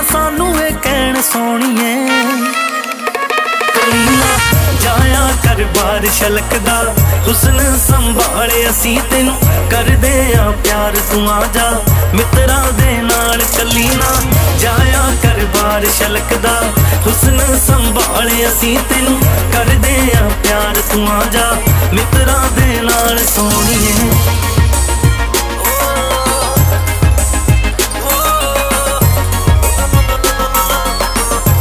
सानू ए कहण सोहणीए। कलीना जाया कर बार छलकदा हुस्न संभाले असी तेनू करदे आ प्यार तू आ जा मित्रा दे नाल। कलीना जाया कर बार छलकदा हुस्न संभाले असी तेनू करदे आ प्यार तू आ जा मित्रा दे नाल सोहणीए।